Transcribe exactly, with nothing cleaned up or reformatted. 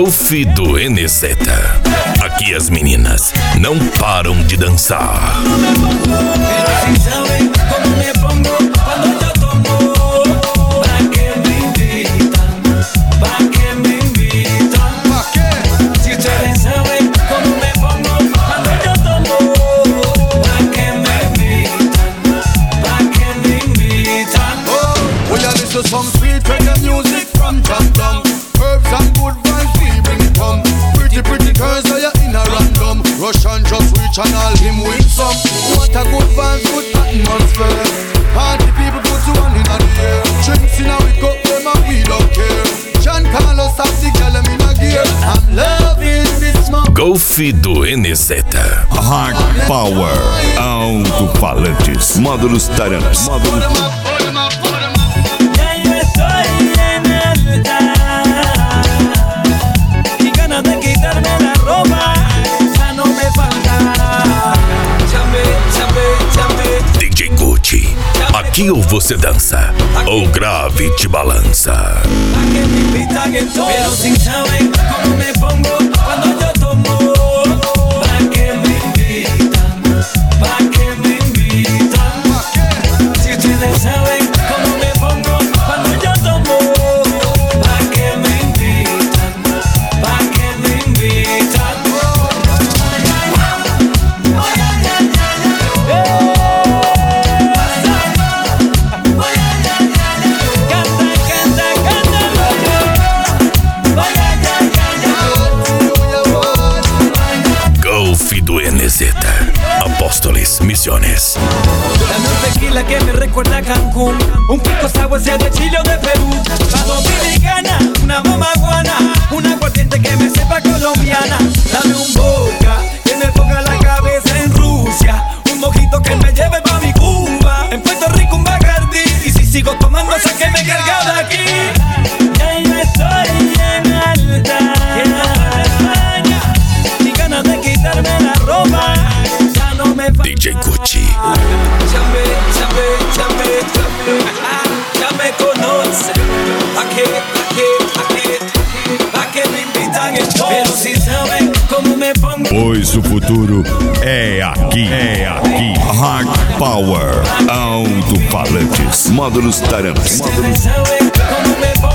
Golf do N Z. Aqui as meninas não param de dançar. Some sweet reggae music from Jam Jam. Herbs and good vibes we bring it home. Pretty pretty girls are you in a random. Russian just reach and all him with some. What a good vibes, good atmosphere. Party people put you on in the air. Drinks in a we cup them and we don't care. John Carlos have the girl them in a gear. I'm loving this smoke. Golf do N Z. Hard Power. Alto-falantes. Módulos Tarantes. Módulos D J Gucci, aqui ou você dança, ou grave te balança. Pero sin saber cómo me pongo cuando yo tomo. ¿Pa' qué me invitan? ¿Pa' qué me invitan? Si ustedes saben cómo me pongo cuando yo tomo. ¿Pa' qué me invitan? ¿Pa' qué me invitan? N Z, Apóstoles, Misiones. Dame un tequila que me recuerda a Cancún. Un pico sour sea de Chile o de Perú. Pa' dominicana, una mamaguana. Una aguardiente que me sepa colombiana. Dame un vodka que me ponga la cabeza en Rusia. Un mojito que me lleve pa' mi Cuba. En Puerto Rico un Bacardi. Y si sigo tomando, sáqueme cargada aquí. Ya yo estoy en alta. Ni ganas de quitarme la ropa. Ya no me falta. D J Gucci. Ya me, ya me, ya me, ya me, ya me conoce. ¿A qué, a qué, a qué, a qué me invitan entonces? Pero si saben cómo me pongo. Pois o futuro é aqui, é aqui. Hard Power. Alto-falantes. Módulos Tarantes. Ustedes saben cómo me pongo.